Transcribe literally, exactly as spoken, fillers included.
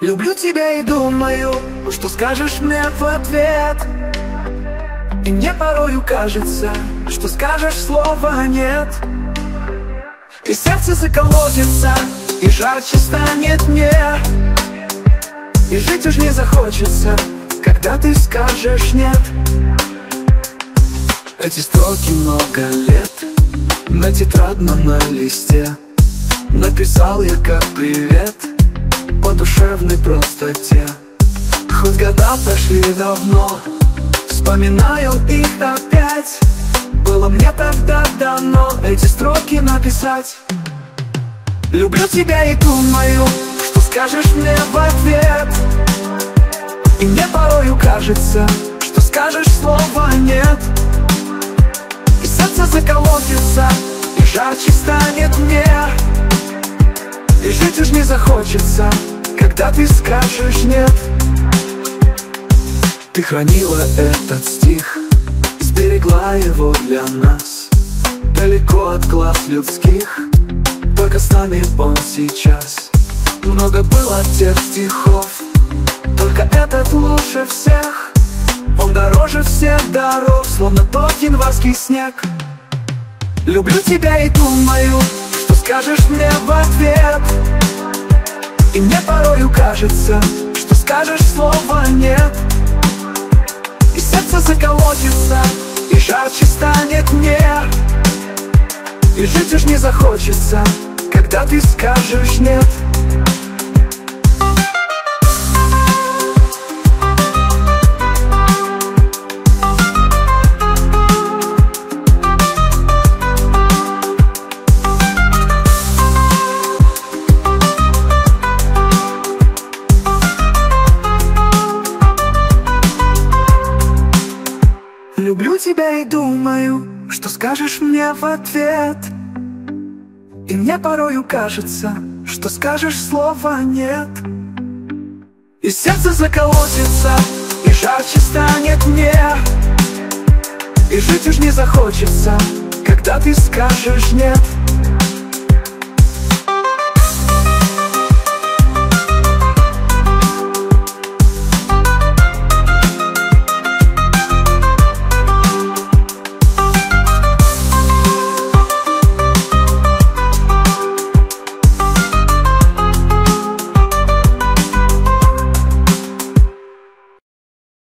Люблю тебя и думаю, что скажешь мне в ответ. И мне порою кажется, что скажешь слова нет. И сердце заколотится, и жарче станет мне. И жить уж не захочется, когда ты скажешь нет. Эти строки много лет на тетрадном на листе написал я как привет по душевной простоте. Хоть года прошли давно, вспоминаю их опять. Было мне тогда дано эти строки написать. Люблю тебя и думаю, что скажешь мне в ответ. И мне порою кажется, что скажешь слова нет. И сердце заколотится, и жарче станет мне. И жить уж не захочется, когда ты скажешь нет. Ты хранила этот стих, сберегла его для нас, далеко от глаз людских, только с нами он сейчас. Много было тех стихов, только этот лучше всех. Он дороже всех дорог, словно тот январский снег. Люблю тебя и думаю, что скажешь мне в ответ. И мне порою кажется, что скажешь слова нет. И сердце заколотится, и жарче станет мне. И жить уж не захочется, когда ты скажешь нет. Люблю тебя и думаю, что скажешь мне в ответ. И мне порою кажется, что скажешь слова нет. И сердце заколотится, и жарче станет мне. И жить уж не захочется, когда ты скажешь нет.